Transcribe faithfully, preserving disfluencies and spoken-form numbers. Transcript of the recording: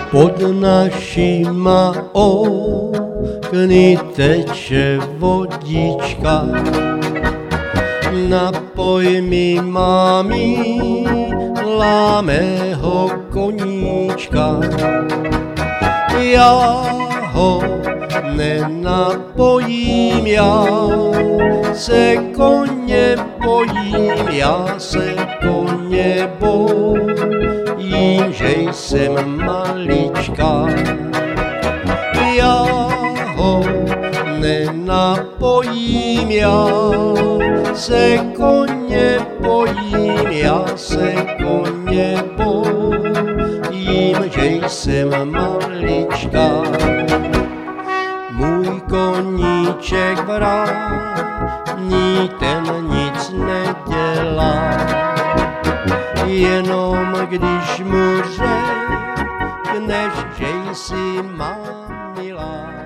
Pod našima okny teče vodička, napoj mi mami lámého koníčka. Ja ho nenapojím, ja se koně bojím, já se koně bojím, že jsem malička. Já ho nenapojím, já se koně bojím, já se koně bojím, že jsem malička. Můj koníček vrání, ten nic nedělá, jenom když mu řekneš, že jsi má milá.